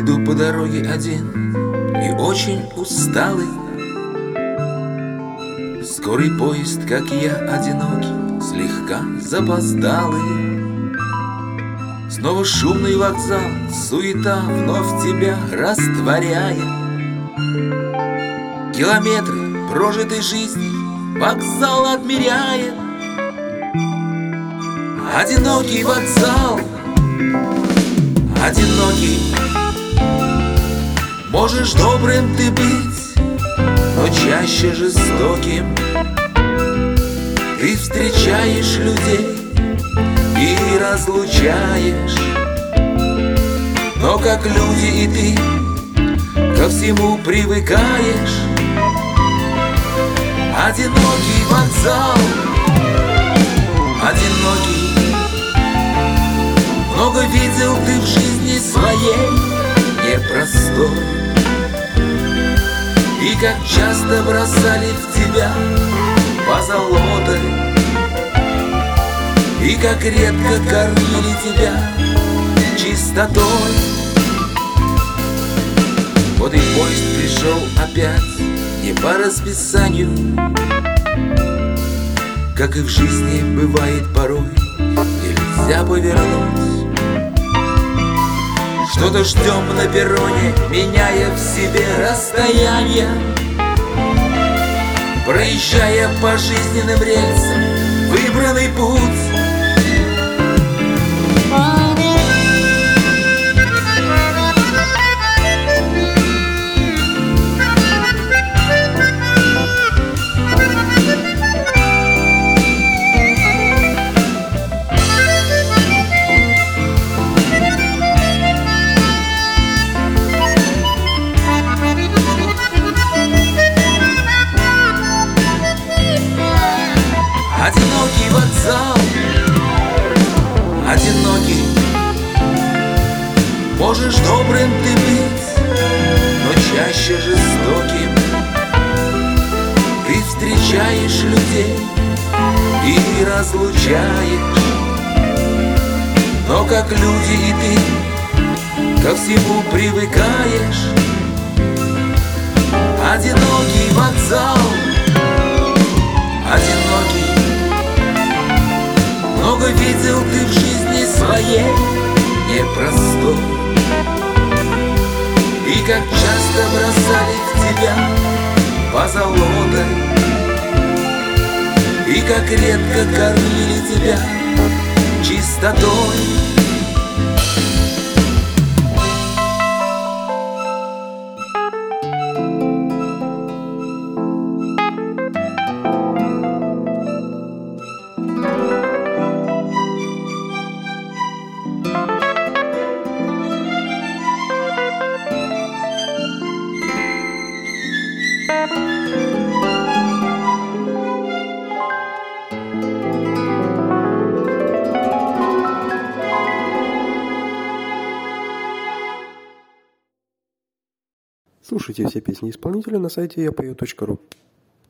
Иду по дороге один и очень усталый. Скорый поезд, как я, одинокий, слегка запоздалый. Снова шумный вокзал, суета вновь тебя растворяет. Километры прожитой жизни вокзал отмеряет. Одинокий вокзал, одинокий. Можешь добрым ты быть, но чаще жестоким. Ты встречаешь людей и разлучаешь, но как люди и ты ко всему привыкаешь. Одинокий вокзал, одинокий. Много видел ты в жизни своей непростой, и как часто бросали в тебя позолотой, и как редко кормили тебя чистотой. Вот и поезд пришел опять не по расписанию, как и в жизни бывает порой, нельзя повернуть. Что-то ждем на перроне, меняя в себе расстояние, проезжая по жизненным рельсам выбранный путь. Одинокий вокзал, одинокий. Можешь добрым ты быть, но чаще жестоким. Ты встречаешь людей и разлучаешь, но как люди и ты ко всему привыкаешь. Одинокий вокзал, одинокий. Много видел ты в жизни своей непростой, и как часто бросали в тебя позолотой, и как редко кормили тебя чистотой. Слушайте все песни исполнителя на сайте yapою.ru.